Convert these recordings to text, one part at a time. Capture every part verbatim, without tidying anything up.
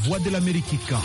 Voix de l'Amérique kan.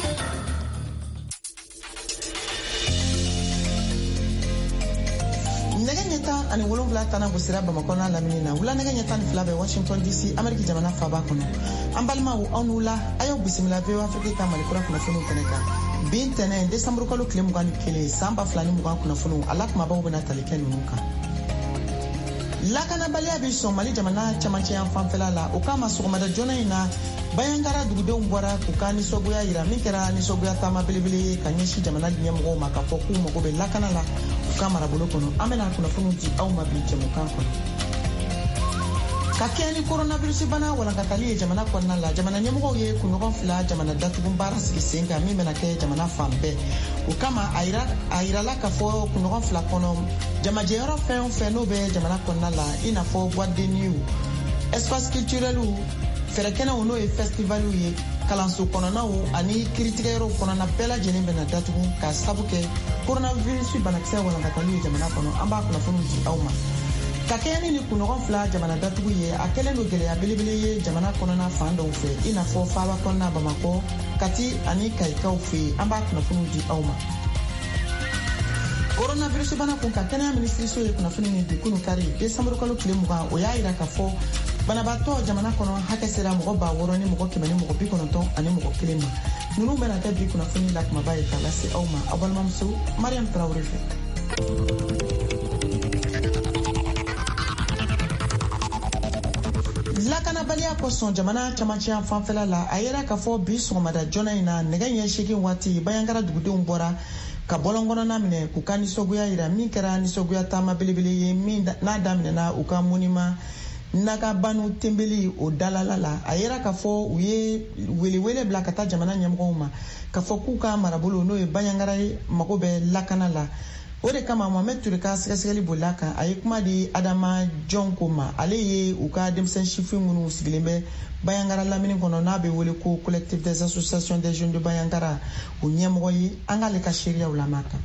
Nega nyeta ani wolonvla tana gosira Bamako na lamini na wula nega nyeta ni fila be Washington D C Amerika jamana faba kono ambalma wu onula ayo bisimila ve Afrika ta malikura kuna funu teneka bin tene December kalo kile mugani kele samba flani mugan kuna funu alak mabawo bena talike nunuka lakana balia bi Somali jamana chamanche ya fanfela la ukama sugumada jona ina bayangara dugudenw bɔra k'u ka nisɔgoya yira min kɛra nisɔgoya taama belebele ye ka ɲɛsin jamana ɲɛmɔgɔw ma ka fɔ k'u mago bɛ lakana la u ka marabolo kɔnɔ an bɛna kunnafoniw di aw ma bi jɛmukan kɔnɔ ka kɛɲɛ ni coronavirus bana walankatali ye jamana kɔnɔna la jamana ɲɛmɔgɔw ye kunɲɔgɔn fila jamana datugu baara sigi sen kan min bɛna kɛ jamana fan bɛɛ o kama a yira a yirala k'a fɔ kunɲɔgɔn fila kɔnɔ jamajɛyɔrɔ fɛn o fɛn n'o bɛ jamana kɔnɔna la i n'a fɔ boîte de nuit espace culturel fɛrɛkɛnɛw n'o ye festivaliw ye kalanso kɔnɔnaw ani kiritigɛyɔrɔw kɔnɔna bɛɛ lajɛlen bɛna datugu ka sabu kɛ coronavirus banakisɛ walankatali ye jamana kɔnɔ an b'a kunnafoniw di aw ma ka kɛɲɛ ni kunɲɔgɔn fila jamana datugu ye a kɛlen don gɛlɛya belebele ye jamana kɔnɔna fan dɔw fɛ i n'a fɔ faaba kɔnɔna Bamakɔ Kati ani Kayikaw fɛ yen an b'a kunnafoniw di aw ma coronavirus bana kun ka kɛnɛya minisiriso ye kunnafoni min di kunu kari December kalo tile mugan o y'a yira k'a fɔ banabaatɔ jamana kɔnɔ hakɛ sera mɔgɔ ba wɔɔrɔ ni mɔgɔ kɛmɛ ni mɔgɔ bi kɔnɔntɔn ani mɔgɔ kelen ma ninnu bɛna kɛ bi kunnafoni la kumaba ye k'a lase aw ma aw balimamuso Mariam Traoré fɛ. lakanabaliya kosɔn jamana camancɛ fanfɛla la a yera k'a fɔ bi sɔgɔmada joona in na nɛgɛ ɲɛ seegin waati bayangara dugudenw bɔra ka bɔlɔn kɔnɔna minɛ k'u ka nisɔgoya yira min kɛra nisɔgoya taama belebele ye min n'a daminɛna u ka monima nagabanu tembeli o dalala la a yera k'a fɔ u ye welewele bila ka taa jamana ɲɛmɔgɔw ma k'a fɔ k'u ka marabolo n'o ye bayangara ye mago bɛ lakana la o de kama Mohamed Ture ka sɛgɛsɛgɛli bolila kan a ye kuma di Adama Jɔnko ma ale ye u ka denmisɛn sifin minnu sigilen bɛ Bayangara lamini kɔnɔ n'a bɛ wele ko collectif des associations des jeunes de Bayangara o ɲɛmɔgɔ ye an k'ale ka seereyaw lamɛn kan.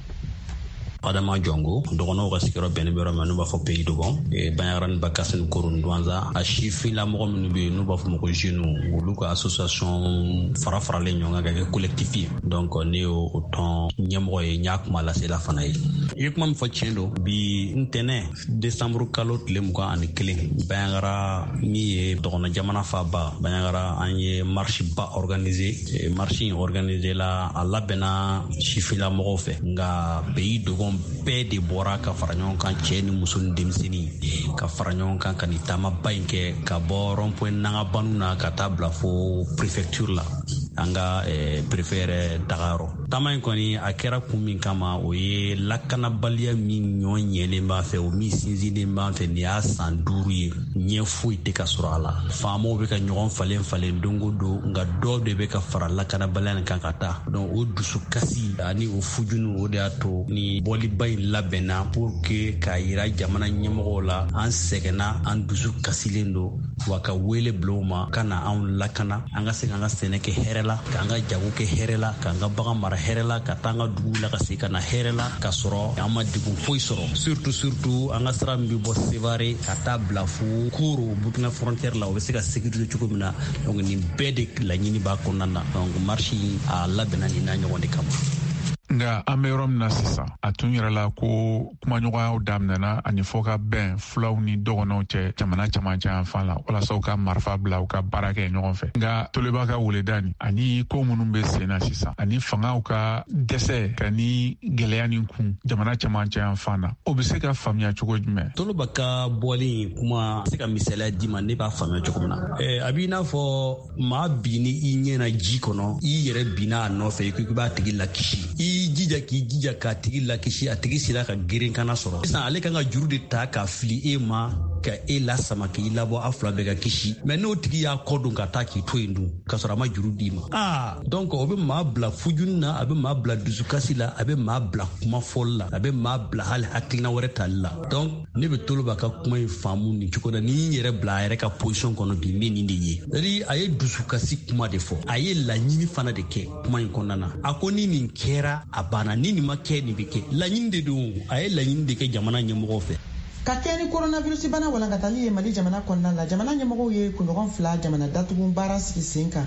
Adama Jongo dɔgɔnɔw ka sigiyɔrɔ bɛnnen bɛ yɔrɔ min n'u b'a fɔ Pays de Bon Bayangara ni Bakassine Koronin Douanza a sifin lamɔgɔ minnu bɛ yen n'u b'a fɔ ma ko jeunes olu ka association fara faralen ɲɔgɔn kan ka kɛ collectif ye donc ne y'o tɔn ɲɛmɔgɔ ye n y'a kuma lasela fana ye i ye kuma min fɔ tiɲɛ don bi ntɛnɛn December kalo tile mugan ani kelen Bayangara min ye dɔgɔnɔ jamana faba Bayangara an ye marche ba organiser marche in organiser la a labɛnna sifin lamɔgɔw fɛ nka Pays de Bon bɛɛ de bɔra ka fara ɲɔgɔn kan cɛ ni muso ni denmisɛnnin ka fara ɲɔgɔn kan ka nin taamaba in kɛ ka bɔ rond-point Nangabanu na ka taa bila fo préfecture la an ka préfet yɛrɛ dagayɔrɔ taama in kɔni a kɛra kun min kama o ye lakanabaliya min ɲɔgɔn ɲɛlen b'an fɛ o min sinsinnen b'an fɛ nin y'a san duuru ye ɲɛ foyi tɛ ka sɔrɔ a la faamaw bɛ ka ɲɔgɔn falen falen don o don nka dɔw de bɛ ka fara lakanabaliya nin kan ka taa donc o dusukasi ani o fujunu o de y'a to ni bɔliba in labɛnna pour que k'a yira jamana ɲɛmɔgɔw la an sɛgɛnna an dusu kasilen don wa ka wele bila u ma ka na anw lakana an ka se k'an ka sɛnɛ kɛ hɛrɛ la k'an ka jago kɛ hɛrɛ la k'an ka bagan mara hɛrɛ la ka taa an ka dugu la ka se ka na hɛrɛ la ka sɔrɔ an ma degun foyi sɔrɔ surtout surtout an ka sira min bɛ bɔ Sevare ka taa bila fo Koro Burkina frontière la o bɛ se ka sécuriser cogo min na donc nin bɛɛ de laɲini b'a kɔnɔna na donc marche a labɛnna nin n'a ɲɔgɔn de kama. Nga an bɛ yɔrɔ min na sisan a tun yɛrɛ la ko kumaɲɔgɔnyaw daminɛna ani fɔ ka bɛn fulaw ni dɔgɔnɔw cɛ jamana camancɛ yan fan la walasa u ka marifa bila u ka baara kɛ ɲɔgɔn fɛ nka toleba ka weleda nin ani ko minnu bɛ sen na sisan ani fangaw ka dɛsɛ ka ni gɛlɛya nin kun jamana camancɛ yan fan na o bɛ se ka faamuya cogo jumɛn. Toloba ka bɔli kuma se ka misaliya di ma ne b'a faamuya cogo min na a b'i n'a fɔ maa bin ni i ɲɛna ji kɔnɔ i yɛrɛ binna a nɔfɛ i ko i b'a tigi lakisi i jija k'i jija k'a tigi lakisi a tigi sera ka geren kana sɔrɔ sisan ale kan ka juru de ta k'a fili e ma ka e lasama k'i labɔ a fila bɛɛ ka kisi mɛ n'o tigi y'a kɔ don ka taa k'i to yen dun ka sɔrɔ a ma juru d'i ma ah donc o bɛ maa bila fujuni na a bɛ maa bila dusukasi la a bɛ maa bila kuma fɔli la a bɛ maa bila hali hakilina wɛrɛ tali la donc ne bɛ Toloba ka kuma in faamu nin cogo la ni n yɛrɛ bila a yɛrɛ ka position kɔnɔ bi n bɛ nin de ye c'est-à-dire a ye dusukasi kuma de fɔ a ye laɲini fana de kɛ kuma in kɔnɔna na a ko ni nin kɛra a banna ni nin ma kɛ nin bɛ kɛ laɲini de don a ye laɲini de kɛ jamana ɲɛmɔgɔw fɛ. Ka kɛ ni coronavirus bana walankatali ye Mali jamana kɔnɔna la jamana ɲɛmɔgɔw ye kunɲɔgɔn fila jamana datugu baara sigi sen kan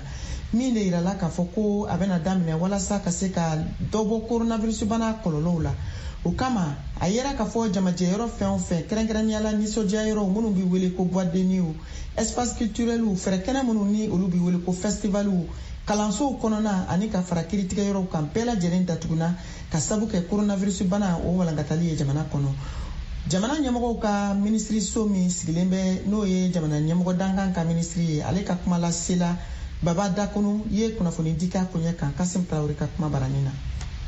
min de yirala k'a fɔ ko a bɛna daminɛ walasa ka se ka dɔ bɔ coronavirus bana kɔlɔlɔw la. O kama a yera k'a fɔ jamajɛyɔrɔ fɛn o fɛn kɛrɛnkɛrɛnniyala nisɔndiyayɔrɔ minnu bɛ wele ko boîte de nuit, espace culturel, fɛrɛ kɛnɛ minnu ni olu bɛ wele ko festival, kalansow kɔnɔna ani ka fara kiritigɛyɔrɔw kan bɛɛ lajɛlen datuguna ka sabu kɛ coronavirus bana o walankatali ye jamana kɔnɔ. Jamana ɲɛmɔgɔw ka ministriso min sigilen bɛ n'o ye jamana ɲɛmɔgɔ dankan ka ministri ye, ale ka kuma lasela Baba Dakunu ye kunnafoni di k'a koɲɛ kan. Kasim Traoré ka kuma barani na.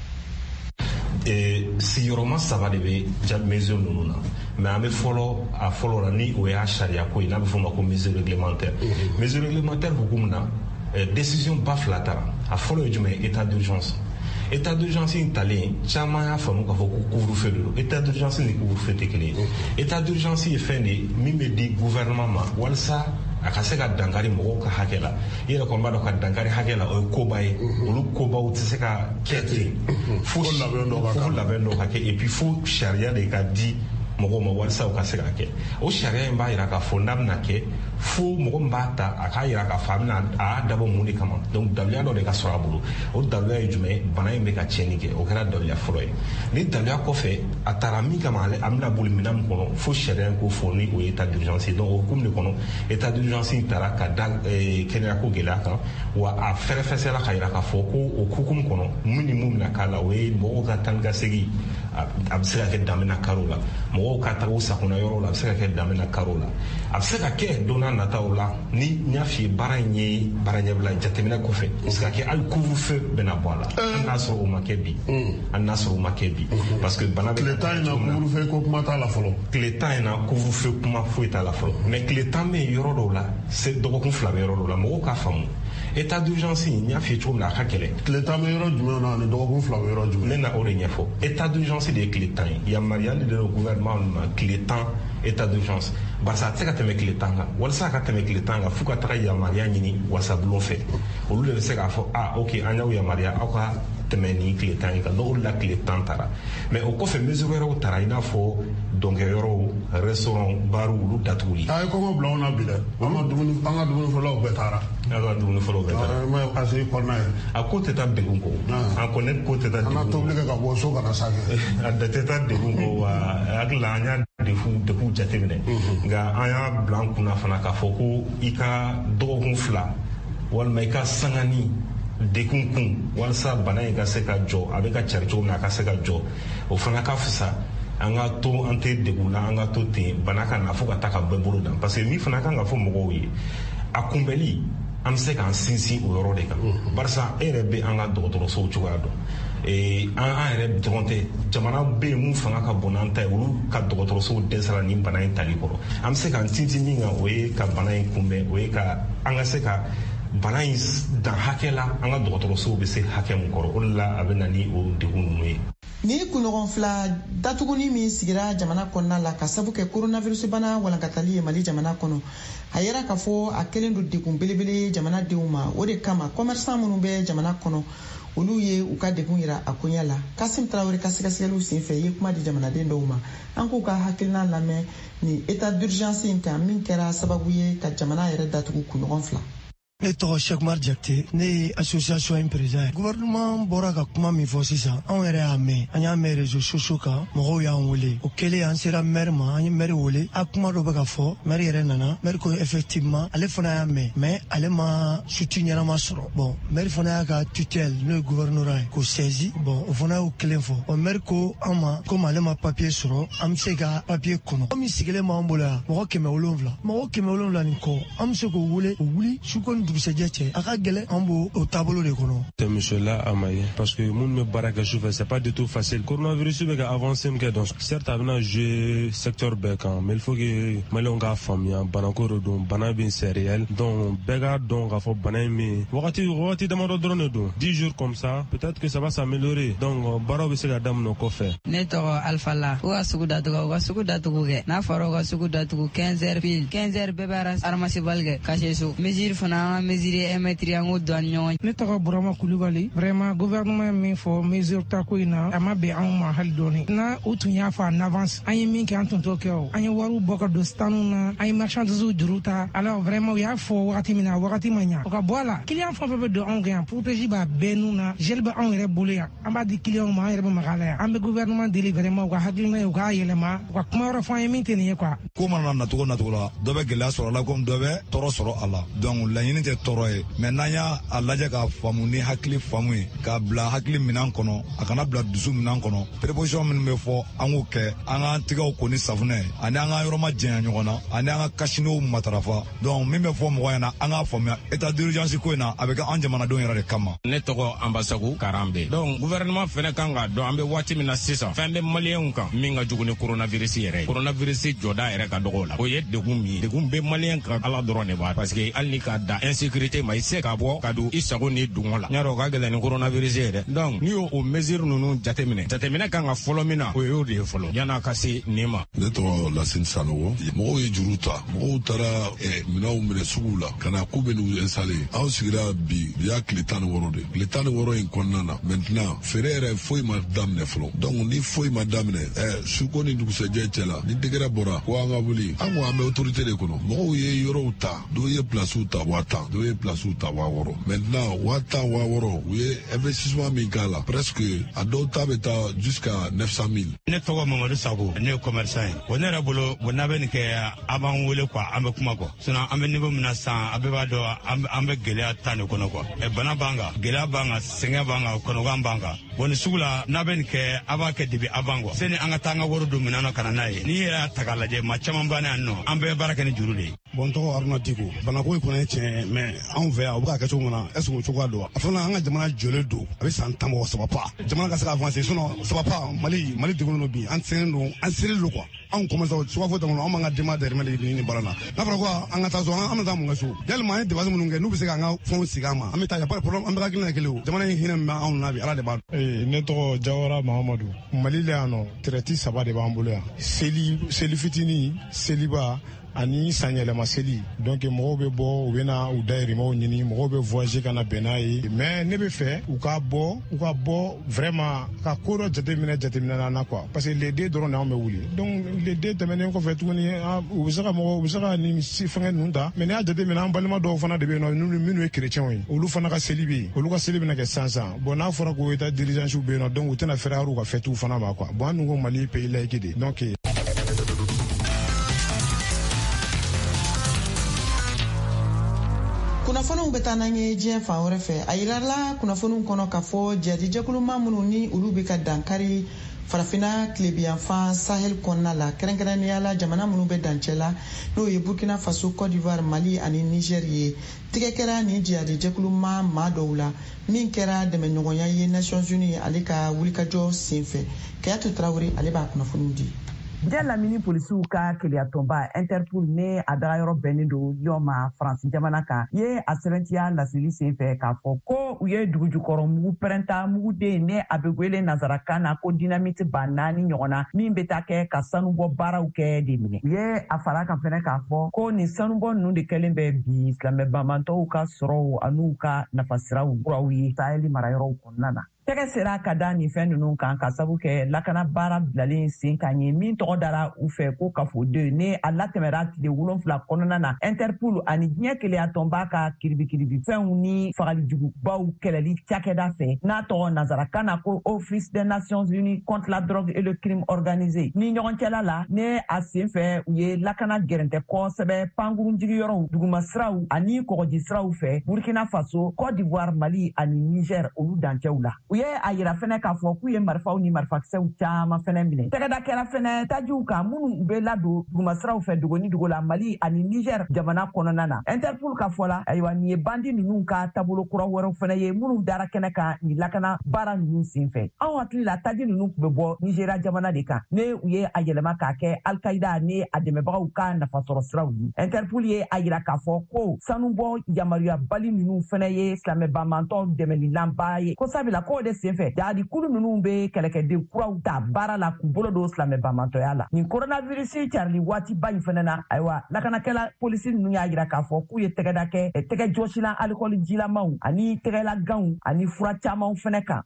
sigiyɔrɔma saba de bɛ mesure ninnu na mais an bɛ fɔlɔ a fɔlɔ la ni o y'a sariya ko ye n'a bɛ fɔ o ma ko mesure réglementaire. mesure réglementaire hukumu na décision ba fila taara. a fɔlɔ ye jumɛn ye état d'urgence. état d'urgence in talen caman y'a faamu k'a fɔ ko couvre-feu de don. état d'urgence ni couvre-feu tɛ kelen ye. état d'urgence ye fɛn de ye min bɛ di gouvernement ma walasa a ka se ka dankari mɔgɔw ka hakɛ la. i yɛrɛ kɔni b'a dɔn ka dankari hakɛ la o ye koba ye. olu kobaw tɛ se ka kɛ ten fo labɛn dɔw ka kɛ et puis fo sariya de ka di mɔgɔw ma walasa u ka se ka kɛ. o sariya in b'a jira k'a fɔ n'a bɛna kɛ fo mɔgɔ min b'a ta a k'a jira k'a fɔ a bɛna a y'a dabɔ mun de kama. donc daluya dɔ de ka sɔrɔ a bolo. o daluya ye jumɛn ye bana in bɛ ka tiɲɛni kɛ. o kɛra daluya fɔlɔ ye. ni daluya kɔfɛ a taara min kama a bɛna boli minɛn min kɔnɔ fo sariya in k'o fɔ ni o ye état d'urgence ye. donc o hukumu de kɔnɔ état d'urgence in taara ka da kɛnɛyako gɛlɛya kan wa a fɛrɛfɛsɛla ka jira k'a fɔ ko o hukumu kɔnɔ mun ni mun bɛna k'a la o ye mɔgɔw ka taa ni ka segin a bɛ se ka kɛ danbe na karo la. mɔgɔw ka taga u sakona yɔrɔ la a bɛ se ka kɛ danbe na karo la. a bɛ se ka kɛ don n'a nataw la ni n y'a f'i ye baara in ye baara ɲɛbila jateminɛ kɔfɛ a bɛ se ka kɛ hali couvre-feu bɛna bɔ a la. hali n'a sɔrɔ o ma kɛ bi hali n'a sɔrɔ o ma kɛ bi parce que bana bɛ tile tan in na couvre-feu ko kuma t'a la fɔlɔ. tile tan in na couvre-feu kuma foyi t'a la fɔlɔ mais tile tan bɛ yen yɔrɔ dɔw la se dɔgɔkun fila bɛ yɔrɔ dɔw la mɔgɔw k'a faamu. état d'urgence n y'a f'i ye cogo min na a ka gɛlɛn. tile tan bɛ yɔrɔ jumɛn na ani dɔgɔkun fila bɛ yɔrɔ jumɛn. ne na o de ɲɛfɔ. état d'urgence de ye tile tan ye yamaruyali de ye gouvernement ma tile tan état d'urgence barisa a tɛ se ka tɛmɛ tile tan kan walasa a ka tɛmɛ tile tan kan fo ka taga yamaruya ɲini wasabulon fɛ olu de bɛ se k'a fɔ ah ok an y'aw yamaruya aw ka tɛmɛ ni tile tan ye kan donc olu la tile tan taara mais o kɔfɛ mesure wɛrɛw taara i n'a fɔ dɔnkɛyɔrɔw restaurant bariw olu datuguli. a ye kɔngɔ bila anw na bi dɛ an ka dumuni an ka dumuni fɔlɔw bɛɛ taara. an ka dumuni fɔlɔw bɛɛ taara. mɛ a se kɔnɔna ye. a ko tɛ taa degun kɔ. a kɔni ko tɛ taa degun kɔ. an ka tobili kɛ ka bɔ so kana sa kɛ. a da tɛ taa degun kɔ wa hakili la an y'a degun degun jateminɛ. nka an y'a bila an kunna fana k'a fɔ ko i ka dɔgɔkun fila walima i ka sangani dekun kun walasa bana in ka se ka jɔ a bɛ ka cari cogo min na a ka se ka jɔ o fana ka fisa an ka to an tɛ degun na an ka to ten bana ka na fo ka taa ka bɛɛ bolo dan parce que min fana kan ka fɔ mɔgɔw ye a kunbɛli an bɛ se k'an sinsin o yɔrɔ de kan barisa e yɛrɛ bɛ an ka dɔgɔtɔrɔsow cogoya dɔn an an yɛrɛ dɔrɔn tɛ jamana bɛ yen mun fanga ka bon n'an ta ye olu ka dɔgɔtɔrɔsow dɛsɛra nin bana in tali kɔrɔ an bɛ se k'an sinsin min kan o ye ka bana in kunbɛn o ye ka an ka se ka bana in dan hakɛ la an ka dɔgɔtɔrɔsow bɛ se hakɛ mun kɔrɔ o de la a bɛ na ni o degun ninnu ye. ni kunɲɔgɔn fila datuguni min sigira jamana kɔnɔna la ka sabu kɛ coronavirus bana walankatali ye mali jamana kɔnɔ a yera k'a fɔ a kɛlen don degun belebele jamanadenw ma o de kama commerçant minnu bɛ jamana kɔnɔ olu ye u ka degun yira a koɲɛ la. Kasim Traoré ka sɛgɛsɛgɛliw senfɛ ye kuma di jamanaden dɔw ma an k'u ka hakilina lamɛn ni état d'urgence in kan min kɛra sababu ye ka jamana yɛrɛ datugu kunɲɔgɔn fila. ne tɔgɔ Cheikh Mar Jakite ne ye association in président ye. gouvernement bɔra ka kuma min fɔ sisan anw yɛrɛ y'a mɛn an y'a mɛn réseaux sociaux kan mɔgɔw y'an wele o kɛlen an sera maire ma an ye maire wele a kuma dɔ bɛ ka fɔ maire yɛrɛ nana maire ko effectivement ale fana y'a mɛn mais ale ma soutien ɲɛnama sɔrɔ bon maire fana y'a ka tutelle n'o ye gouvernorat ye k'o saisi bon o fana y'o kelen fɔ bon maire ko an ma komi ale ma papier sɔrɔ an bɛ se ka papier kɔnɔ komi sigilen b'an bolo yan mɔgɔ kɛmɛ wolonwula mɔgɔ kɛmɛ wolonwula nin kɔ an bɛ se k'o wele o wuli su ko ni dugusɛjɛ cɛ a ka gɛlɛn an b'o o taabolo de kɔnɔ. C'est monsieur-là à Maïe parce que mun bɛ baara kɛ sufɛ c'est pas du tout facile coronavirus bɛ ka avancer min kɛ donc certes a bɛna jouer secteur bɛɛ kan mais il faut que maliyɛnw k'a faamuya banako de don bana bɛ c'est réel donc bɛɛ k'a dɔn k'a fɔ bana in bɛ wagati wagati damadɔ dɔrɔn de don dix jours comme ça peut-être que ça va s'améliorer donc baaraw bɛ se ka daminɛ o kɔfɛ. ne tɔgɔ Alpha La u ka sugu datugu u ka sugu datugu kɛ n'a fɔra u ka sugu datugu quinze heures pile quinze heures bɛɛ bɛ aramasi bali kɛ kasi so mesure fana ka mesure emetri an do an ɲɔgɔn. Ne tɔgɔ Burama Kulibali. Vraiment gouvernement min fɔ mesure ta ko in na a ma bɛn anw ma hali dɔɔni. Na u tun y'a fɔ en avance an ye min kɛ an tun t'o kɛ o. An ye wariw bɔ ka don stanu na, an ye marchandise juru ta. Alors vraiment u y'a fɔ wagati min na wagati ma ɲa. O ka bɔ a la. Client fɛn fɛn bɛ don anw kan yan protège b'a bɛɛ nun na. Gel bɛ anw yɛrɛ bolo yan. An b'a di client ma an yɛrɛ bɛ maga la yan. An bɛ gouvernement deli vraiment u ka hakilina ye u k'a yɛlɛma. U ka kuma yɔrɔ fɔ an ye min tɛ nin ye quoi. Ko mana nacogo nacogo la dɔ bɛ gɛlɛya sɔrɔ a la comme dɔ bɛ tɔɔrɔ sɔrɔ a la. Donc laɲini tɛ tɔɔrɔ ye. Mais n'an y'a lajɛ k'a faamu ni hakili faamu ye k'a bila hakili minɛn kɔnɔ a kana bila dusu minɛn kɔnɔ. Préposition minnu bɛ fɔ an k'o kɛ an k'an tigɛw ko ni safunɛ ani an ka yɔrɔ ma janya ɲɔgɔn na ani an ka kasiniw matarafa. Donc min bɛ fɔ mɔgɔ ɲɛna an k'a faamuya état d'urgence ko in na a bɛ kɛ an jamanadenw yɛrɛ de kama. Ne tɔgɔ Anbasagu Karambe. Donc gouvernement fɛnɛ kan ka dɔn an bɛ waati min na sisan fɛn bɛ maliyɛnw kan min ka jugu ni coronavirus yɛrɛ ye. Coronavirus jɔda yɛrɛ ka dɔgɔ la. O ye degun min ye. Degun bɛ maliyɛn kan Ala dɔrɔn de b'a parce que hali ni ka da insécurité ma i se ka bɔ ka don i sago ni dungo la. N y'a dɔn o ka gɛlɛn ni coronavirus ye dɛ. Donc n'i y'o o mesure ninnu jateminɛ jateminɛ kan ka fɔlɔ min na o y'o de ye fɔlɔ yan'a ka se nin ma. Ne tɔgɔ Lasine Sanogo. Mɔgɔw ye juru ta mɔgɔw taara minɛnw minɛ suguw la ka na k'u bɛ n'u installé anw sigira bi bi y'a tile tan ni wɔɔrɔ de tile tan ni wɔɔrɔ in kɔnɔna na maintenant feere yɛrɛ foyi ma daminɛ fɔlɔ donc ni foyi ma daminɛ ɛ suko ni dugusɛjɛ cɛ la ni degera bɔra ko an ka wuli an ko an bɛ autorité de kɔnɔ mɔgɔw ye yɔrɔw ta dɔw ye plasiw ta waa tan dɔw ye plasiw ta waa wɔɔrɔ maintenant waa tan waa wɔɔrɔ u ye investissement min k'a la presque a dɔw ta bɛ taa jusqu'à neuf cent mille. Ne tɔgɔ Mamadu Sago ne ye commerçant ye bon ne yɛrɛ bolo bon n'a bɛ nin kɛ a b'an wele quoi an bɛ kuma quoi sinon an bɛ niveau min na sisan a bɛɛ b'a dɔn an bɛ gɛlɛya tan de kɔnɔ quoi ɛ bana b'an kan gɛlɛya b'an kan sɛgɛn b'an kan kɔnɔgan b'an kan bon nin sugu la n'a bɛ nin kɛ a b'a kɛ depuis avant quoi sani an ka taa an ka wari don minɛn na ka na n'a ye n'i yɛrɛ y'a ta k'a lajɛ maa caman b'an yan nɔ an bɛɛ baara kɛ ni juru de ye. Bon n tɔgɔ Haruna Diko banako in kɔni ye tiɲɛ ye mais anw fɛ yan o bɛ ka kɛ cogo min na est ce que o cogoya don a fana an ka jamana jɔlen don a bɛ san tan bɔ saba pa jamana ka se ka avancer sinon saba pa Mali Mali degunnen don bi an sɛgɛnnen don an seren don quoi anw commencé suba fo tɛmɛ anw b'an ka denbaya dahirimɛ de ɲini baara la n'a fɔra ko an ka taa so an bɛ taa mun kɛ so yalima an ye dépense minnu kɛ n'u bɛ se k'an ka fɛnw sigi an ma an bɛ taa y a pas de problème an bɛɛ ka hakilina ye kelen o jamana in hinɛ min bɛ anw na bi Ala de b'a dɔn. Ee ne tɔgɔ Jawara Mahamadu Mali la yan nɔ traite saba de b'an bolo yan seli seli fitinin seliba ani san yɛlɛma seli donc mɔgɔw bɛ bɔ u bɛ na u dahirimɛw ɲini mɔgɔw bɛ voyager ka na bɛn n'a ye mais ne bɛ fɛ u ka bɔ u ka bɔ vraiment ka ko dɔ jateminɛ jateminɛ na quoi parce que les deux dɔrɔn de anw bɛ wuli donc les deux tɛmɛnen kɔfɛ tuguni u bɛ se ka mɔgɔ u bɛ se ka nin si fɛngɛ ninnu ta mais n'i y'a jateminɛ an balima dɔw fana de bɛ yen nɔ minnu ye chrétiens ye olu fana ka seli bɛ yen olu ka seli bɛna kɛ sisan bon n'a fɔra ko état dirigeants bɛ yen nɔ donc u tɛna fɛrɛ u ka fêtes fana ma quoi bon an dun ko Mali pays laïque de donc kunnafoniw bɛ taa n'an ye diɲɛ fan wɛrɛ fɛ a yirala kunnafoniw kɔnɔ k'a fɔ jadijɛkuluma minnu ni olu bɛ ka dankari farafina tilebiyanfan sahel kɔnɔna la kɛrɛnkɛrɛnnenya la jamana minnu bɛ dancɛ la n'o ye burkina faso cote d'ivoire mali ani niger ye tigɛ kɛra ni jadijɛkuluma maa dɔw la min kɛra dɛmɛɲɔgɔnya ye nations unies ale ka wulikajɔ senfɛ kayatu tarawele ale b'a kunnafoniw di. Jɛ lamini polisiw ka keleyatɔnba Interpol ne a dagayɔrɔ bɛnnen don Lyon ma Faransi jamana kan ye a sɛbɛntiya laseli senfɛ k'a fɔ ko u ye dugujukɔrɔ mugu pɛrɛnta muguden ne a bɛ wele nanzarakan na ko dynamite ba naani ɲɔgɔn na min bɛ taa kɛ ka sanubɔ baaraw kɛ de minɛ. U ye a fara kan fɛnɛ k'a fɔ ko nin sanubɔ ninnu de kɛlen bɛ bi silamɛbamantɔw ka sɔrɔw an'u ka nafasiraw kuraw ye Saheli marayɔrɔw kɔnɔna na. Tɛgɛ sera ka da nin fɛn ninnu kan ka sabu kɛ lakana baara bilalen sen kan ye min tɔgɔ dara u fɛ ko kafoden ne a latɛmɛra tile wolonfila kɔnɔna na Interpol ani diɲɛ keleyatɔnba ka kiribikiribi fɛnw ni fagalijugubaw kɛlɛli cakɛda fɛ n'a tɔgɔ nanzarakan na ko Office des Nations Unies contre la drogue et le crime organisé ni ɲɔgɔn cɛla la ne a sen fɛ u ye lakana gɛrɛntɛ kosɛbɛ pankurunjigiyɔrɔw dugumasiraw ani kɔgɔji siraw fɛ Burkina Faso Côte d'Ivoire Mali ani Niger olu dancɛw la. U ye a yira fɛnɛ k'a fɔ k'u ye marifaw ni marifakisɛw caman fɛnɛ minɛ. Tɛgɛda kɛra fɛnɛ tajiw kan minnu bɛ ladon dugumasiraw fɛ dogo ni dogo la Mali ani Niger jamana kɔnɔna na. Interpol ka fɔ la ayiwa nin ye bandi ninnu ka taabolo kura wɛrɛw fɛnɛ ye minnu dara kɛnɛ kan nin lakana baara ninnu senfɛ. Anw hakili la taji ninnu tun bɛ bɔ Nigeria jamana de kan ne u ye a yɛlɛma k'a kɛ Al-Qaida ni a dɛmɛbagaw ka nafasɔrɔ siraw ye. Interpol ye a yira k'a fɔ ko sanubɔ yamaruyabali ninnu fɛnɛ ye silamɛbamantɔw dɛmɛlilanba ye ko sabula ko o de senfɛ jadi kulu ninnu be kɛlɛkɛden kuraw ta baara la k'u bolo don silamɛ bamatɔya la nin coronavirus carili waati ba in fana na ayiwa lakanakɛla polisi ninnu y'a yira k'a fɔ k'u ye tɛgɛda kɛ tɛgɛ jɔsilan alikɔli jilamaw ani tɛgɛla ganw ani fura camanw fana kan.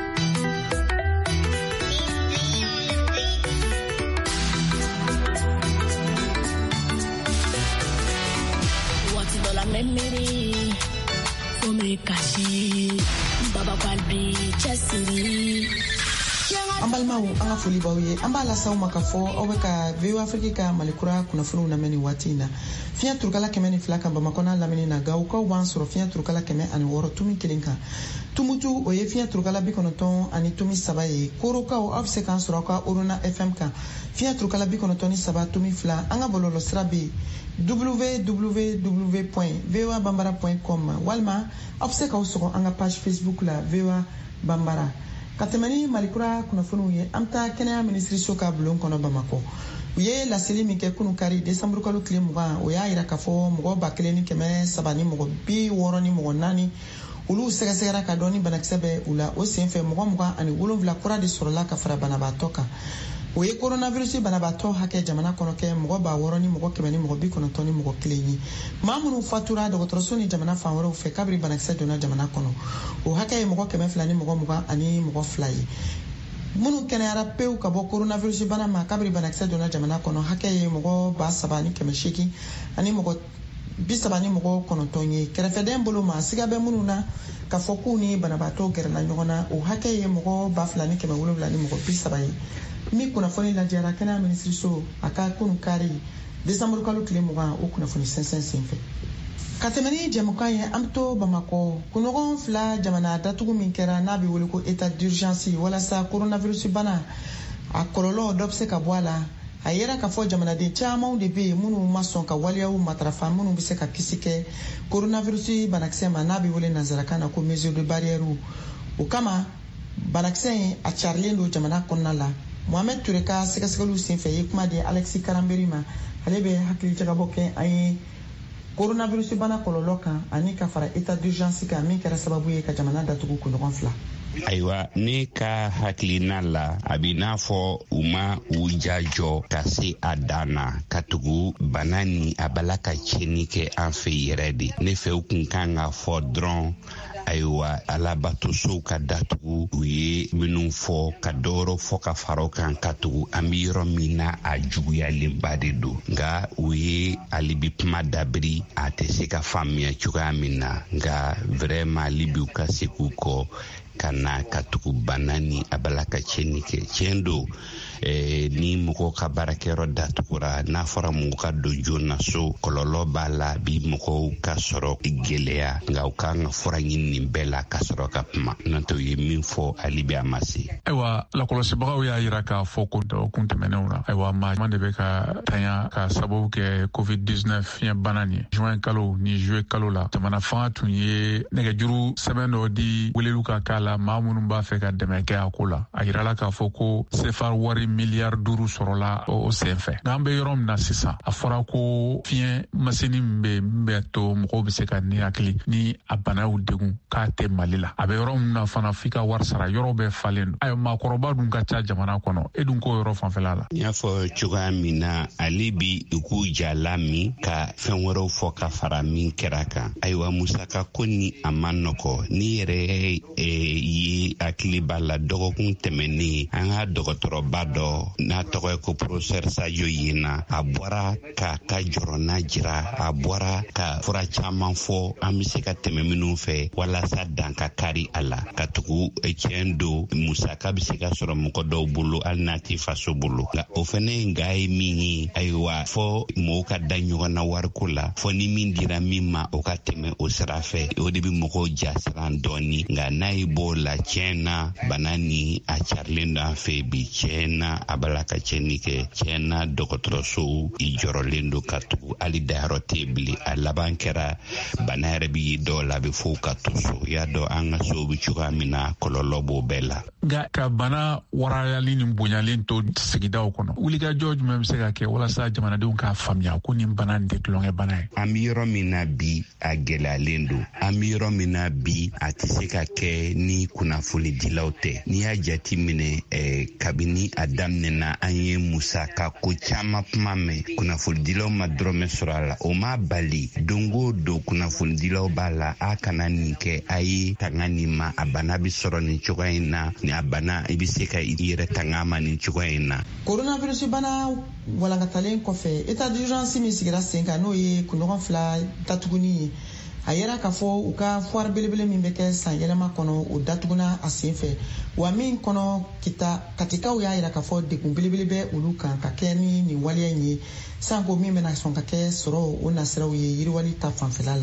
Memory for me kashi baba kwalbi chasiri an balimaw an ka foli b'aw ye an b'a lasaw ma ka fɔ aw bɛ ka V O A Afrique ka malikura kunnafoniw lamɛn nin waati in na fiɲɛ turukala kɛmɛ ni fila kan Bamakɔ n'a lamini na Gawukaw b'an sɔrɔ fiɲɛ turukala kɛmɛ ani wɔɔrɔ tumi kelen kan Tumutu o ye fiɲɛ turukala bi kɔnɔntɔn ani tumi saba ye Korokaw aw bɛ se k'an sɔrɔ aw ka Orona F M kan fiɲɛ turukala bi kɔnɔntɔn ni saba tumi fila an ka bɔlɔlɔ sira bɛ yen w w w point v o a bambara point com walima aw bɛ se k'aw sɔgɔ an ka page Facebook la V O A Bambara ka tɛmɛ ni malikura kunnafoniw ye an bɛ taa kɛnɛya minisiriso ka bulon kɔnɔ Bamakɔ u ye laseli min kɛ kunun kari desanburu kalo tile mugan o y'a yira k'a fɔ mɔgɔ ba kelen ni kɛmɛ saba ni mɔgɔ bi wɔɔrɔ ni mɔgɔ naani olu sɛgɛsɛgɛra ka dɔn ni banakisɛ bɛ u la o senfɛ mɔgɔ mugan ani wolonwula kura de sɔrɔla ka fara banabaatɔ kan o ye coronavirus banabaatɔ hakɛ jamana kɔnɔ kɛ mɔgɔ ba wɔɔrɔ ni mɔgɔ kɛmɛ ni mɔgɔ bi kɔnɔntɔn ni mɔgɔ kelen ye maa minnu fatura dɔgɔtɔrɔso ni jamana fan wɛrɛw fɛ kabiri banakisɛ donna jamana kɔnɔ o hakɛ ye mɔgɔ kɛmɛ fila ni mɔgɔ mugan ani mɔgɔ fila ye minnu kɛnɛyara pewu ka bɔ coronavirus bana ma kabiri banakisɛ donna jamana kɔnɔ hakɛ ye mɔgɔ ba saba ni kɛmɛ seegin ani mɔgɔ bi saba ni mɔgɔ kɔnɔntɔn ye kɛrɛfɛden bolo ma siga bɛ minnu na ka fɔ k'u ni banabaatɔ gɛrɛla ɲɔgɔn na o hakɛ ye mɔgɔ ba fila ni kɛmɛ wolonwula ni mɔgɔ bi saba ye min kunnafoni lajɛra kɛnɛya minisiriso a ka kunun kari desanburu kalo tile mugan o kunnafoni sɛnsɛn senfɛ ka tɛmɛ ni jɛmukan ye an bɛ to Bamakɔ kunɲɔgɔn fila jamana datugu min kɛra n'a bɛ wele ko état d'urgence walasa coronavirus bana a kɔlɔlɔ dɔ bɛ se ka bɔ a la a yera k'a fɔ jamanaden camanw de bɛ yen minnu ma sɔn ka waliyaw matarafa minnu bɛ se ka kisi kɛ coronavirus banakisɛ ma n'a bɛ wele nanzarakan na ko mesure de barrière o kama banakisɛ in a carilen don jamana kɔnɔna la Mohamed Ture ka sɛgɛsɛgɛliw senfɛ ye kuma di Alexis Karamberi ma ale bɛ hakili jagabɔ kɛ an ye coronavirus bana kɔlɔlɔ kan ani ka fara état d'urgence kan min kɛra sababu ye ka jamana datugu kunɲɔgɔn fila. Ayiwa ne ka hakilina la a bɛ n'a fɔ u ma u jajɔ ka se a dan na ka tugu bana ni a bala ka tiɲɛni kɛ an fɛ yɛrɛ de ne fɛ u kun kan ka fɔ dɔrɔn ayiwa alabatosow ka datugu u ye minnu fɔ ka dɔwɛrɛ fɔ ka fara o kan ka tugu an bɛ yɔrɔ min na a juguyalenba de don nka u ye alibi kuma dabiri a tɛ se ka faamuya cogoya min na nka vraiment alibiw ka se k'u kɔ ka na ka tugu bana ni a bala ka tiɲɛni kɛ tiɲɛ don eh, ni mɔgɔw ka baarakɛyɔrɔ datugura n'a fɔra mɔgɔw ka don joona so kɔlɔlɔ b'a la bi mɔgɔw ka sɔrɔ gɛlɛya nka u kan ka fura ɲini nin bɛɛ la ka sɔrɔ ka kuma n'o ye min fɔ hali bi a ma se. Ayiwa lakɔlɔsibagaw y'a yira k'a fɔ ko dɔgɔkun tɛmɛnenw na ayiwa maa caman de bɛ ka tanya ka sababu kɛ covid dix-neuf fiɲɛ bana nin juin kalo ni juillet kalo la jamana fanga tun ye nɛgɛjuru sɛbɛn dɔ di weleliw ka k'a la maa minnu b'a fɛ ka dɛmɛ kɛ a ko la a yirala k'a fɔ ko sefa wari miliyari duuru sɔrɔla o senfɛ nka an bɛ yɔrɔ min na sisan a fɔra ko fiɲɛ masini min bɛ min bɛ to mɔgɔw bɛ se ka ni hakili ni a banaw degun k'a tɛ Mali la a bɛ yɔrɔ min na fana f'i ka wari sara yɔrɔ bɛɛ falen don ayiwa maakɔrɔba dun ka ca jamana kɔnɔ e dun k'o yɔrɔ fanfɛla la. n y'a fɔ cogoya min na ale bi u k'u jala min ka fɛn wɛrɛw fɔ ka fara min kɛra kan ayiwa musaka ko ni a ma nɔgɔ ni yɛrɛ ye hakili b'a la dɔgɔkun tɛmɛnen an ka dɔgɔtɔrɔba dɔ n'a tɔgɔ ye ko professeur Sajo Yena a bɔra ka ka jɔrɔna jira a bɔra ka fura caman fɔ an bɛ se ka tɛmɛ minnu fɛ walasa dan ka kari a la ka tugu tiɲɛ don musaka bɛ se ka sɔrɔ mɔgɔ dɔw bolo hali n'a tɛ faso bolo nka o fana ye nka ye min ye ayiwa fɔ mɔgɔw ka da ɲɔgɔn na wariko la fɔ ni min dira min ma o ka tɛmɛ o sira fɛ o de bɛ mɔgɔw jasiran dɔɔni nka n'a ye b'o la tiɲɛ na bana ni a carilen don an fɛ bi tiɲɛ na a bala ka tiɲɛni kɛ tiɲɛ na dɔgɔtɔrɔsow i jɔrɔlen don ka tugu hali dayɔrɔ tɛ bilen a laban kɛra bana yɛrɛ bɛ ye dɔw la a bɛ fɔ ka to so so y'a dɔn an ka so bɛ cogoya min na kɔlɔlɔ b'o bɛɛ la. Nka ka bana warayali ni bonyalen to sigidaw kɔnɔ wulikajɔ jumɛn bɛ se ka kɛ walasa jamanadenw k'a faamuya ko nin bana nin tɛ tulonkɛ bana ye. An bɛ yɔrɔ min na bi a gɛlɛyalen don, an bɛ yɔrɔ min na bi a tɛ se ka kɛ ni kunnafoni dilaw tɛ. N'i y'a jate minɛ eh, kabini a daminɛna an ye musaka ko caman kuma mɛn kunnafoni dilaw ma dɔrɔmɛ sɔrɔ a la, o ma bali don o don kunnafoni dilaw b'a la a kana nin kɛ, a ye tanga nin ma, a bana bɛ sɔrɔ nin cogoya in na, ni a bana i bɛ se ka i yɛrɛ tanga ma nin cogoya in na. Coronavirus bana walankatalen kɔfɛ état d'urgence min sigira sen kan n'o ye kunɲɔgɔn fila datuguni ye, a yɛrɛ k'a fɔ u ka foire belebele min bɛ kɛ san yɛlɛma kɔnɔ o datuguna a sen fɛ, wa min kɔnɔ kita katikaw y'a yira k'a fɔ degun belebele bɛ olu kan ka kɛ ni nin waleya in ye sanko min bɛna sɔn ka kɛ sɔrɔ o nasiraw ye yiriwali ta fanfɛla la.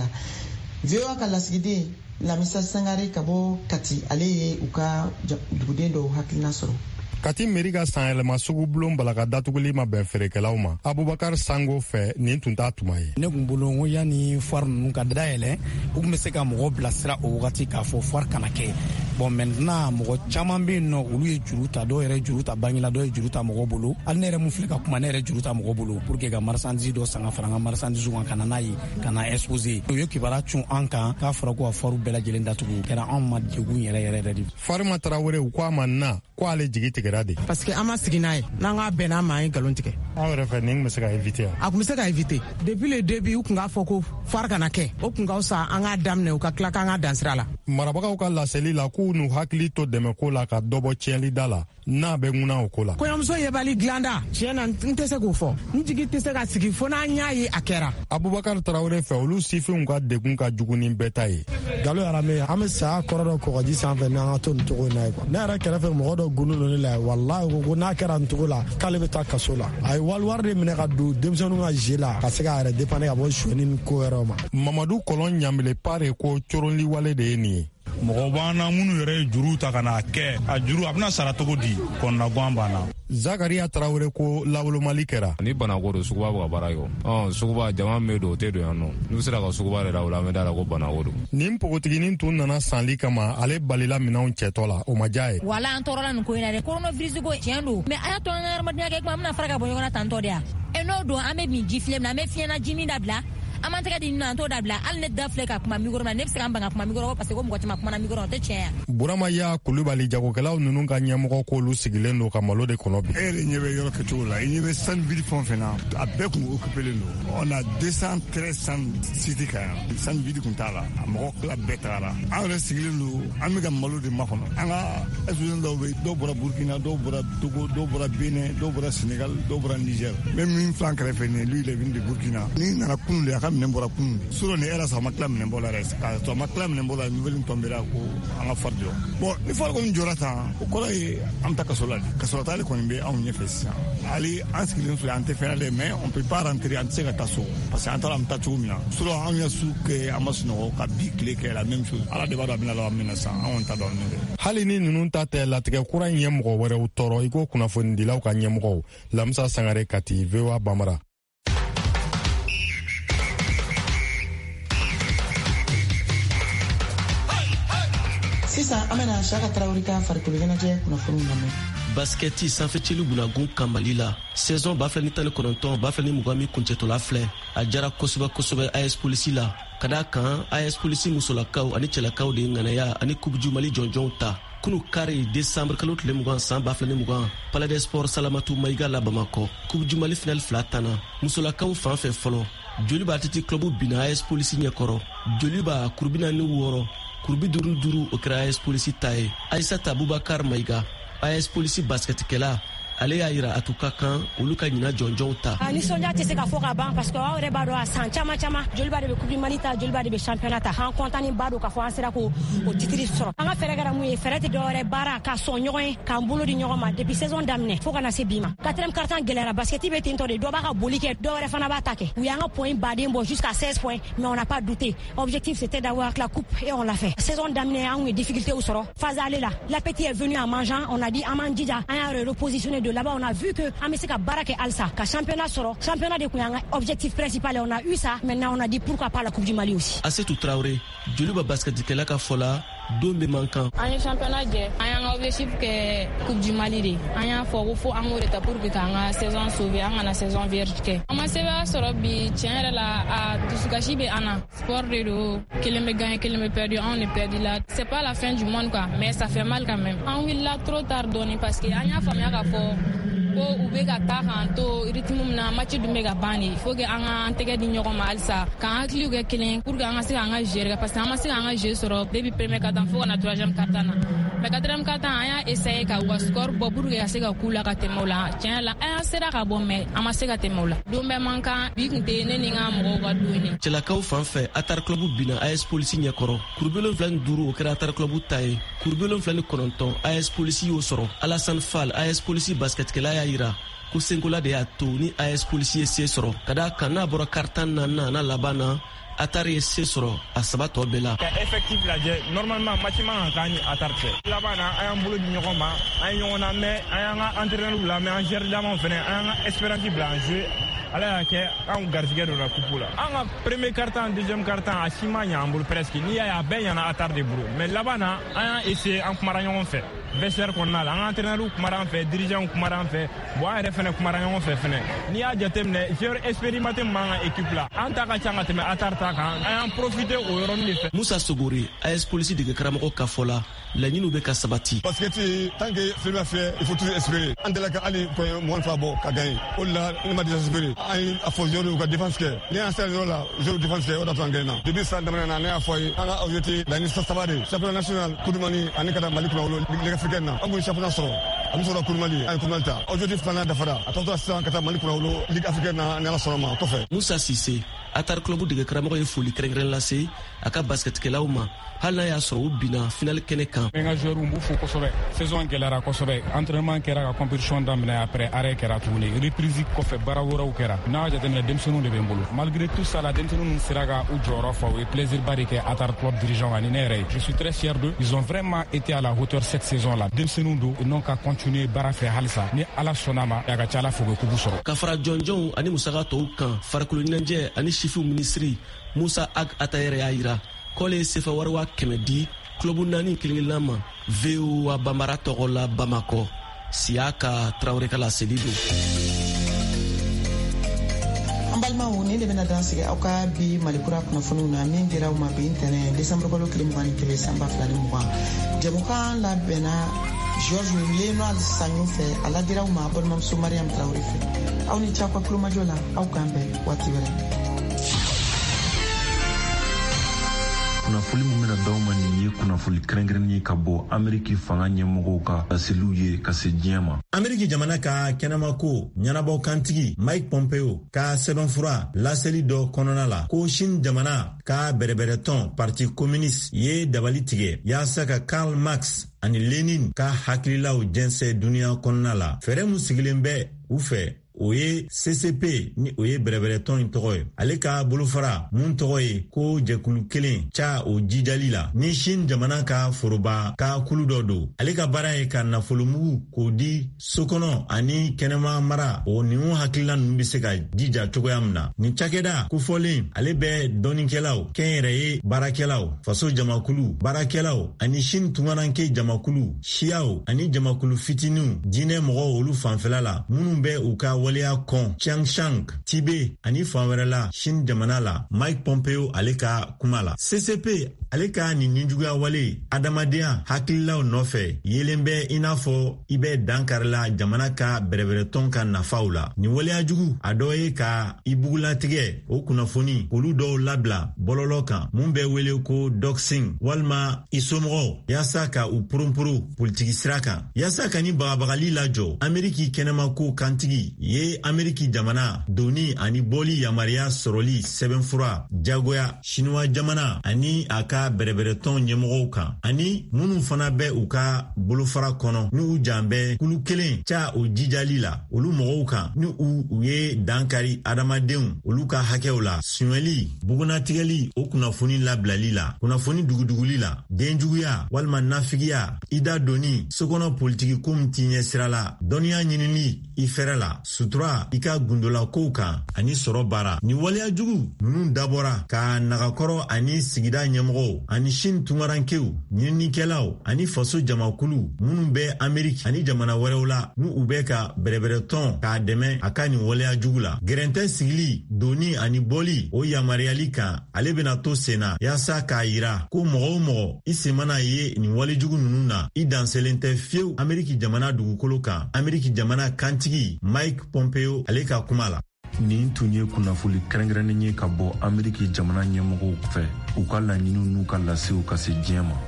V O A ka lasigiden Lamisa Sangare ka bɔ Kati ale ye u ka duguden dɔw hakilina sɔrɔ. Kati meri ka sanyɛlɛma sugu bulon bala ka datuguli ma bɛn feerekɛlaw ma. Abubakar Sango fɛ nin tun t'a tuma ye. Ne kun bolo n ko yanni foire ninnu ka dayɛlɛ u kun bɛ se ka mɔgɔ bilasira o wagati k'a fɔ foire kana kɛ. Bon maintenant mɔgɔ caman bɛ yen nɔ olu ye juru ta, dɔw yɛrɛ juru ta banque la, dɔw ye juru ta mɔgɔ bolo. Hali ne yɛrɛ mun filɛ ka kuma ne yɛrɛ juru ta mɔgɔ bolo pour que ka marchandise dɔ san ka fara n ka marchandise kan ka na n'a ye ka na exposer. U ye kibaruya cun an kan k'a fɔra ko ka foire bɛɛ lajɛlen datugu. Kɛra anw ma degun yɛrɛ yɛrɛ yɛrɛ de. Farima Tarawele u ko a ma na ko ale jigi tigɛra de. Parce que an ma sigi n'a ye n'an ka bɛn n'a ma an ye nkalon tigɛ. Aw yɛrɛ fɛ nin tun bɛ se ka éviter wa? A tun bɛ se ka éviter. Depuis le début u tun k'a fɔ ko foire kana kɛ, o tun ka fisa an k'a daminɛ u ka tila k'an ka dansira la. Marabagaw ka laseli la k'u n'u hakili to dɛmɛko la ka dɔ bɔ tiɲɛli da la n'a bɛ ŋuna o ko la. Kɔɲɔmuso yebali dilanda tiɲɛ na n tɛ se k'o fɔ, n jigi tɛ se ka sigi fo n'an y'a ye a kɛra. Abubakar Tarawele fɛ olu sifinw ka degun ka jugu ni bɛɛ ta ye. Galo Arame an bɛ saya kɔrɔ dɔ kɔgɔji sanfɛ ni an ka to nin cogo in na ye quoi. Ne yɛrɛ kɛrɛfɛ mɔgɔ dɔ gunnen don ne la walahi ko ko n'a kɛra nin cogo la k'ale bɛ taa kaso la. A ye wari de minɛ ka don denmisɛnninw ka jeu la ka se k'a yɛrɛ dépanner ka bɔ suɲɛni ni ko wɛrɛw ma. Mamadu Kɔlɔn Ɲanbele Pare ko coronli wale de ye nin ye. Mɔgɔ b'an na minnu yɛrɛ ye juru ta ka n'a kɛ a juru a bɛna sara cogo di kɔnɔna gan banna. Zakaria Tarawele ko lawolomali kɛra. Ni bana ko don suguba bɛ ka baara kɛ o suguba jama min bɛ don o tɛ don yan nɔ n'u sera ka suguba yɛrɛ lawolo an bɛ da la ko bana ko don. Nin npogotiginin tun nana sanli kama ale balila minɛnw cɛtɔ la o ma diya ye. Wala an tɔɔrɔla nin ko in na dɛ coronavirus ko tiɲɛ don mais a y'a to an ka hadamadenya kɛ kuma an bɛna fara ka bɔ ɲɔgɔn na tantɔ de yan. E n'o don an bɛ min ji filɛ min na an bɛ fiɲɛna ji min dabila an m'an tɛgɛ di nin na an t'o dabila hali ne da filɛ ka kuma micro na ne bɛ se ka n ban ka kuma micro parce que ko mɔgɔ caman kumana micro o tɛ tiɲɛ yan. Buramaya Kulubali jagokɛlaw ninnu ka ɲɛmɔgɔ k'olu sigilen don ka malo de kɔnɔ bi. E yɛrɛ ɲɛ bɛ yɔrɔ kɛcogo la i ɲɛ bɛ Sanville fɛn o fɛn na a bɛɛ tun occupélen don. On a deux cent treize sites kan yan Sanville tun t'a la a mɔgɔ tila bɛɛ tagara. An yɛrɛ sigilen don an bɛ ka malo de makɔnɔ. An ka étudiants dɔw bɛ dɔw bɔra Burkina dɔw bɔra Togo dɔw bɔra Benin dɔw bɔra Sénégal dɔw bɔra Niger. Même min filɛ an kɛrɛfɛ nin ye lui il est venu de Burkina. Ni nana kunun de a ka minɛn bɔra kunun. Solo ni era sɔrɔ a ma tila minɛnbɔ la yɛrɛ ka sɔrɔ a ma tila minɛnbɔ la nouvelle tombera ko an ka fari jɔ. Bon ni fɔra kɔni jɔra tan o kɔrɔ ye an bɛ taa kaso la de kaso taali kɔni bɛ anw ɲɛfɛ sisan hali an sigilen filɛ an tɛ fɛn dɛ mais on peut pas rentrer an tɛ se ka taa so parce que an taara an bɛ taa cogo min na solo anw ye su kɛ an ma sunɔgɔ ka bi tile kɛ la même chose ala de b'a dɔn a bɛna laban min na sisan anw t'a dɔn min kɛ. Hali ni ninnu ta tɛ latigɛ kura in ye mɔgɔ wɛrɛw tɔɔrɔ i ko kunnafonidilaw ka ɲɛmɔgɔw Lamisa Sangare Kati V O A Bamara. Sisan an bɛna Saka Tarawele ka farikolo ɲɛnajɛ kunnafoniw lamɛn. Basketi sanfɛcili bunakun kan Mali la saison ba filɛ ni tan ni kɔnɔntɔn ba filɛ ni mugan min kuncɛtɔla filɛ a jara kosɛbɛ kosɛbɛ A S Polisi la ka d'a kan A S Polisi musolakaw ani cɛlakaw de ye ŋanaya ani Coupe du Mali jɔnjɔnw ta kunu kari décembre kalo tile mugan san ba filɛ ni mugan Palais des Sports Salamatu Maïga la Bamakɔ Coupe du Mali finale fila tanna musolakaw fan fɛ fɔlɔ joli b'a titi club bina A S Polisi ɲɛkɔrɔ joli b'a kurubina ni wɔɔrɔ kurubi duuru duuru o kɛra A S Polisi ta ye Aissata Abubakar Maïga A S Polisi basketikɛla ale y'a yira a tun ka kan olu ka ɲina jɔnjɔnw ta. A nisɔndiya tɛ se ka fɔ ka ban parce que aw yɛrɛ b'a dɔn a san caman caman joliba de bɛ Coupe du Mali ta joliba de bɛ championnat ta an kɔntanin ba don k'a fɔ an sera k'o o titre sɔrɔ an ka fɛɛrɛ kɛra mun ye fɛɛrɛ tɛ dɔwɛrɛ baara ka sɔn ɲɔgɔn ye k'an bolo di ɲɔgɔn ma depuis saison daminɛ fo ka na se bi ma quatrième quart-temps gɛlɛyara basketi bɛ ten tɔ de dɔ b'a ka boli kɛ dɔwɛrɛ fana b'a ta kɛ u y'an ka point baden bɔ jusqu'à seize points mais on n'a pas douté objectif c'était d'avoir la coupe et on l'a fait saison daminɛ an ye difficulté u sɔrɔ phase aller la l'appétit est venu en mangeant on a dit an m'an jija an y'a repositionner de là-bas, on a vu que Amesika Barak et Alsa, ka championnat soro, championnat de Kouyanga, objectif principal, on a eu ça. Maintenant, on a dit pourquoi pas la Coupe du Mali aussi. Assetou Traoré, Djoluba Basket Kelaka Fola, Dombe manquant. Un championnat, un objectif que Coupe du Mali. Un faut faut amour et pour que la saison sauve, la saison vierge. On m'a servi à Sorobi, tiens là à Tusukashi be Anna. Sport de qu'il me gagne, qu'il me perdu, on est perdu là. C'est pas la fin du monde quoi, mais ça fait mal quand même. On will la trop tard donner parce que Anya famille a fort. Ko ubega ta kan to rythme na match du mega bani faut que anga antege di nyoko mal sa kan akli ga killing pour anga se anga gérer parce que anga se anga gérer sur début premier quart-temps faut na troisième quart-temps mais quatrième quart-temps aya essayer ka wa score bo pour ga se ga kula ka temola tiens la aya sera ka bon mais ama se ga temola do me manka bi nte ne ni nga mo ga do ni tela ka fan fait atar club bina A S Police nyakoro kurbelo vlan duru o kra atar club tay kurbelo vlan kononton A S Police yo soro Alassane Fall A S Police basket kala ira ko sengola de ato ni A S Police C soro kada kana bora kartan na na labana atari C soro asabato bela effectif la normalement matchman kani atarte labana ayam bolo di nyokoma ay nyona me ayanga entraîneur la me en jardin fene ayanga espérance bla jouer ala ke an garzige do la coupe la en premier quart-temps deuxième quart-temps a simanya ambul presque ni ya ben yana atarde bro mais labana aya essayer en kumaranyon fait vestiaire qu'on a en entraîneur kumaran fait dirigeant kumaran fait bo ay refene kumaranyon fait fene ni ya jatemne joueur expérimenté manga équipe la en ta ka changa teme atarta kan ay en profiter au ron ni fait Moussa Sogori A S Police de Karamoko Kafola la nyinu be kasabati parce que tu tant que c'est bien fait il faut toujours espérer andela ka ali ko mon fa bo ka gagner olla ni ma désespérer ay a fo joro ka défense ke ni en sérieux là joro défense ke o da tan gagner depuis ça demana na na foy anga objectif la ni sabade championnat national coup de mani ani kada malik na wolo ligue africaine na amu championnat soro amu soro coup de mali ay coup malta objectif fana da fara atento ça kata malik na wolo ligue africaine na na soro ma ko fe Moussa Cissé atar club de Karamoko foli krengren lase aka basket ke lauma hala ya soro bina final kenekan nga joueur mbu fo ko sobe saison gelara ko sobe entraînement kera ka compétition damna après arrêt kera tuni reprise ko fe barawora kera na ja den dem sunu de bembulu malgré tout ça la dem sunu siraga ou joro fo et plaisir barike atar club dirigeant ani nere je suis très fier d'eux ils ont vraiment été à la hauteur cette saison là dem sunu do non ka continuer barafe halsa ni ala sonama ya ga chala fo ko busoro kafara jonjon ani musaga to kan farkulu nanje ani shifu ministry Moussa Ag Atayere Aira kole sefa warwa kemedi klubu nani kililama veu wa bamara togola Bamako siaka Traoré kala selido ambalma woni le bena dansige awka bi malikura kuna funu na min dira uma bi intene décembre ko kilim ngani kele samba flani mwa jamuka la bena George Lenoir sanyu fe ala dira uma bon mam su Mariam Traoré fe awni chakwa kluma jola awkambe watiwere kunnafoli mun bena d'aw ma nin ye kunnafoli kɛrɛnkɛrɛnnen ye ka bɔ ameriki fanga ɲɛmɔgɔw ka laseliw ye ka se diɲɛ ma ameriki jamana ka kɛnɛmako ɲɛnabɔ kantigi Mike Pompeo ka sɛbɛnfura laseli dɔ kɔnɔna la ko Chine jamana ka bɛrɛbɛrɛtɔn parti communiste ye dabali tigɛ yaasa ka Karl Marx ani Lenin ka hakililaw jɛnsɛ duniya kɔnɔna la fɛrɛ mun sigilen bɛ u fɛ o ye C C P ni o ye bɛrɛbɛrɛtɔn in tɔgɔ ye ale ka bolofara mun tɔgɔ ye ko jɛkulu kelen ca o jijali la ni Chine jamana ka foroba ka kulu dɔ don ale ka baara ye ka nafolomugu k'o di sokɔnɔ ani kɛnɛma mara o ninnu hakilila ninnu be se ka jija cogoya min na nin cakɛda kofɔlen ale bɛ dɔɔnikɛlaw kɛnyɛrɛye baarakɛlaw faso jamakulu baarakɛlaw ani Chine tungananke jamakulu siyaw ani jamakulu fitiniw diinɛ mɔgɔw olu fanfɛla la minnu bɛ u ka waleya kɔn Chiangshang Tibet ani fan wɛrɛ la Chine jamana la Mike Pompeo ale ka kuma la C C P ale ka nin nijuguya wale adamadenya hakililaw nɔfɛ yelen bɛ i n'a fɔ i bɛ dankarila jamana ka bɛrɛbɛrɛtɔn ka nafaw la nin waleya jugu a dɔ ye ka i bugulatigɛ o kunnafoni olu dɔw labila bɔlɔlɔ kan mun bɛ wele ko doxing walima i somɔgɔw yaasa ka u poronporo politiki sira kan yaasa ka ni bagabagali lajɔ ameriki kɛnɛmako kantigi ye Ameriki jamana doni ani boli yamaria soroli sɛbɛnfura jagoya Chinois jamana ani a ka bɛrɛbɛrɛtɔn ɲɛmɔgɔw kan ani minnu fana bɛ u ka bolofara kɔnɔ ni u jan bɛ kulu kelen ca o jijali la olu mɔgɔw kan ni u u ye dankari adamadenw olu ka hakɛw la suɲɛli bugunatigɛli o kunnafoni labilali la kunnafoni duguduguli la denjuguya walima nafigiya ida doni sokɔnɔ politiki ko min t'i ɲɛ sira la dɔnniya ɲinini i fɛrɛ la sutura i ka gundola kow kan ani sɔrɔ baara ni waleya jugu ninnu dabɔra ka nagakɔrɔ ani sigida ɲɛmɔgɔw ani Chine tungarankew ɲininikɛlaw ani faso jamakulu minnu bɛ Ameriki ani jamana wɛrɛw la ni u bɛ ka bɛrɛbɛrɛtɔn k'a dɛmɛ a ka nin waleya jugu la gɛrɛntɛ sigili doni ani bɔli o yamariyali kan ale bena to senna yaasa k'a yira ko mɔgɔ o mɔgɔ i sen mana ye nin walejugu ninnu na i danselen tɛ fiyewu Ameriki jamana dugukolo kan Ameriki jamana kantigi Mike Pompeo ale ka kuma la. Nin tun ye kunnafoli kɛrɛnkɛrɛnnen ye ka bɔ Ameriki jamana ɲɛmɔgɔw fɛ u ka laɲiniw n'u ka lasew ka se diɲɛ ma.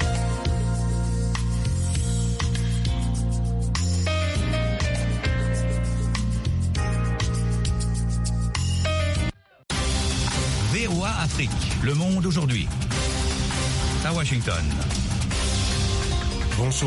V O A Afrique, le monde aujourd'hui. À Washington. Bonsoir.